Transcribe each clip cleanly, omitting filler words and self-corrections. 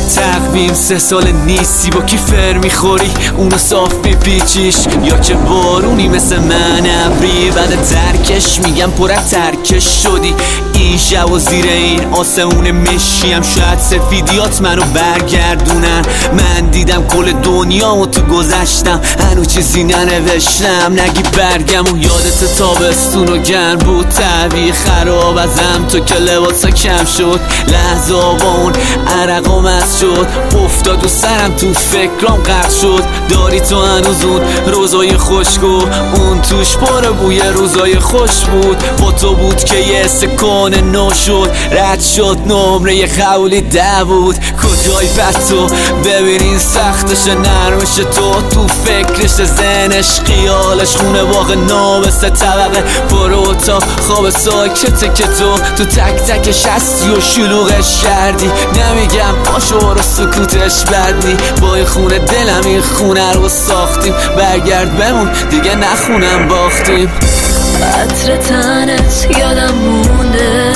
تقویم 3 سال نیستی، با کی فر میخوری اونو صاف میپیچیش، یا که بارونی مثل من ابری بعد ترکش میگم پرت ترکش شدی. این شب و زیر این آسمون مشیم شاید سفیدیات منو برگردونن. من دیدم کل دنیا و تو گذشتم هنو چیزی ننوشتم، نگی برگم و یادت تابستون و گرم بود طبیعی خراب ازم تو که لباسا کم شد، لحظه با اون عرقام از شد افتاد و سرم تو فکرام غرق شد. داری تو هنوز اون روزای خشکو اون توش پر بوی روزای خوش بود، با تو بود که یه سکانه نو شد رد شد نمره قولی 10 بود. کجای بد تو ببینین سختش نرمش تو فکرش ذهنش خیالش خونه باغ نابسته طبقه پروتا خواب ساکته که تو تک تکش هستی و شلوغش کردی. نمیگم پاشو رو سکوتش بدنی با این خونه دلم این خونه رو ساختیم، برگرد بمون دیگه نخونم باختیم. عطر تنت یادم مونده،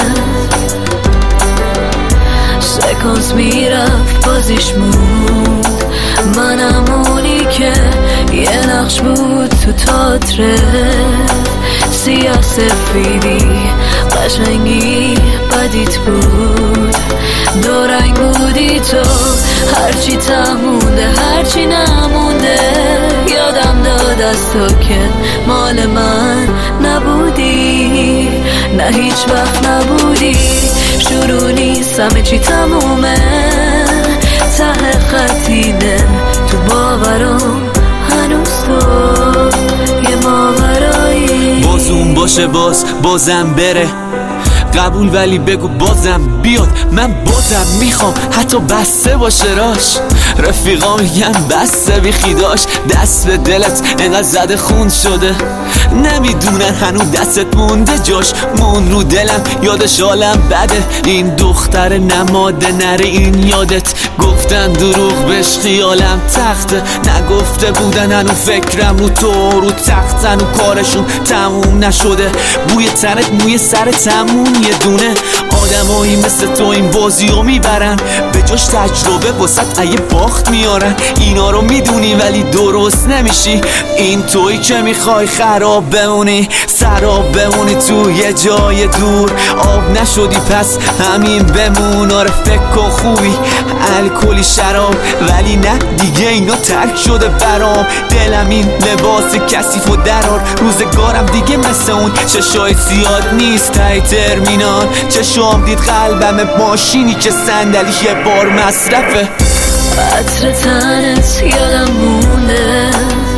سکانس میرفت بازیش موند، منم اونی که یه نقش بود تو تئاتر سیاه سفیدی قشنگی بدیت بود، دو رنگ بودی تو هرچی تمونده هرچی نمونده. یادم داد از تو که مال من نبودی، نه هیچ وقت نبودی. شروع نیست همه چی تمومه، ته خطینه تو باورم هنوز تو یه ماورایی. بازون باشه بازم بره قبول، ولی بگو بازم بیاد. من بازم میخوام حتی بسته باشه راش، رفیقا میگن بسته بیخیداش. دست به دلت انقدر زده خون شده نمیدونن هنو دستت مونده جاش، مون رو دلم یادش حالم بده. این دختر نماده نره این یادت، گفتن دروغ بهش خیالم تخته، نگفته بودن هنو فکرم رو تو رو تختن و کارشون تموم نشده. بوی تنت موی سر تموم یه دونه، آدمایی مثل تو این بازیو میبرن به جاش تجربه واسط ایه باخت میارن. اینا رو میدونی ولی درست نمیشی، این تویی که میخوای خراب بمونی سراب بمونی تو یه جای دور. آب نشدی پس همین بمون، آره فکر کن خوبی الکلی شراب ولی نه دیگه اینا ترک شده برام. دلم این لباس کثیف و درار، روزگارم دیگه مثل اون چشای زیاد نیست تای ترمینال. چشام دید قلبم ماشینی که صندلیش یه بار مصرفه. عطر تنت یادم مونده،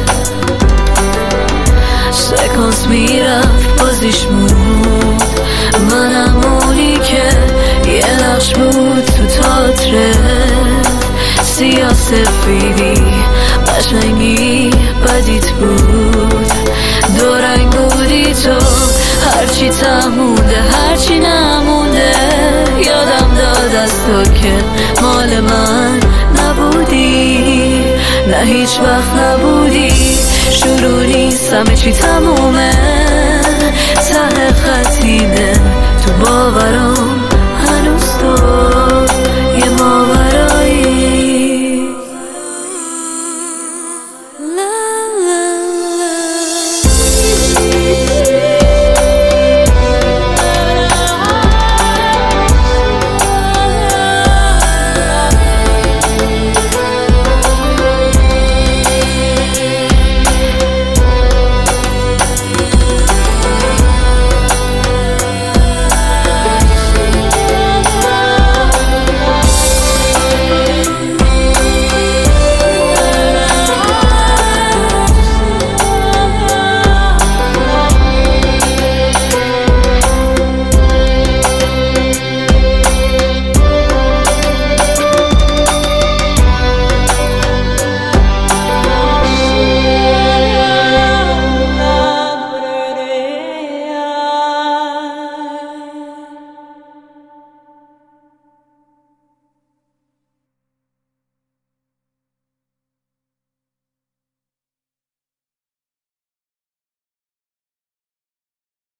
سکانس میرفت بازیش موند، منم اونی که یه نقش بود تو تئاتر سیاه سفیدی قشنگی بدیت بود، دو رنگ بودی تو هرچی تمونده هرچی نمونده. یادم داد از تو که مال من نبودی، نه هیچ وقت نبودی. شروع نیست همه چی تمومه، ته خطینه تو باورم هنوز تو